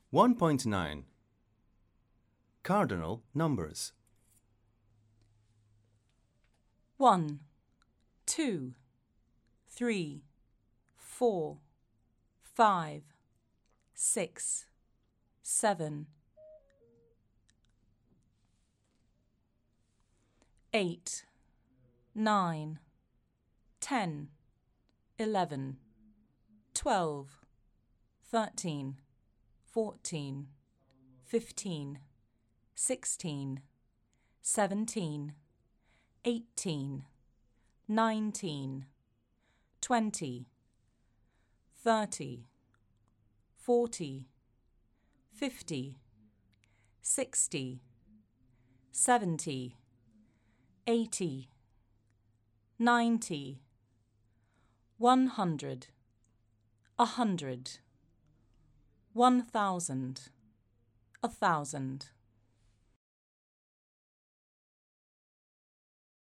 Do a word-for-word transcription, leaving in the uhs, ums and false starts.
one point nine. Cardinal numbers. One, two, three, four, five, six, seven, eight, nine, ten, eleven, twelve, thirteen, fourteen, fifteen, sixteen, seventeen, eighteen, nineteen, twenty, thirty, forty, fifty, sixty, seventy, eighty, ninety, one hundred, a hundred, one thousand, a thousand.